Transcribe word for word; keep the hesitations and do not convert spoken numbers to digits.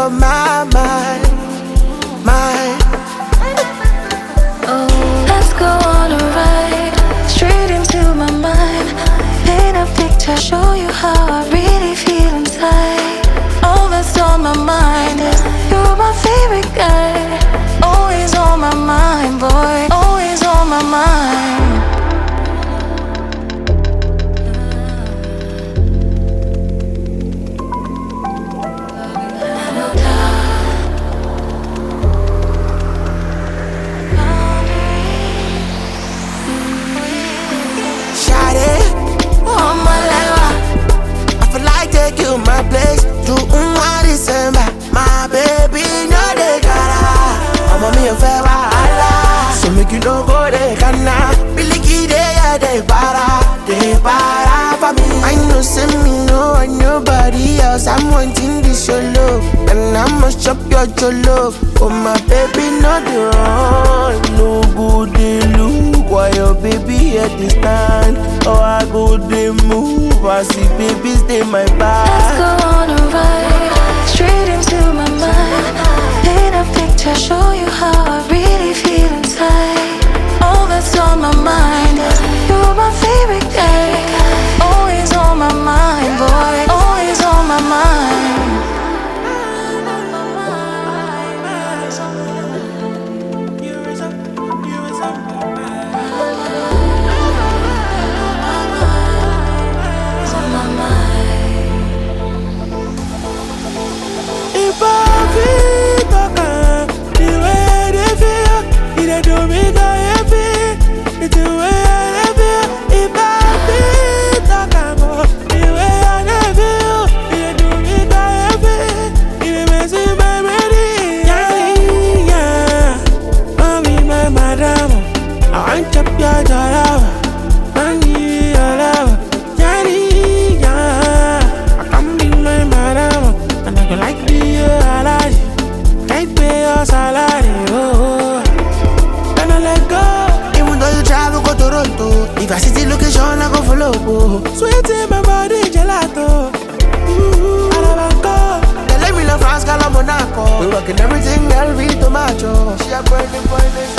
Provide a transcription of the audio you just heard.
of my mind, mind. Oh, let's go on a ride, straight into my mind. Paint a picture, show you how I really feel inside. All that's on my mind is you're my favorite guy. Always on my mind, boy, always on my mind. Take you my place, do one December. My baby, no de cara. I'm a me a fair wahala. So make you don't go there, kana. Billy Key, they are they para, they para for me. I know, send me no and nobody else. I'm wanting this your love, and I must chop your your love. Oh my baby, no the wrong, no good they look. Why your baby at this stand? Oh I go they move. I see babies they my back. Let's go on a ride, straight into my mind. Paint a picture, show you how I really feel inside. All that's on my mind is you're my favorite guy. Always on my mind, boy, always on my mind. If I see the location, I go follow. Sweet in my body, gelato. Ooh, Alabanco. They let me love France, Cala Monaco. We working everything, they'll be tomato. She a burning, burning.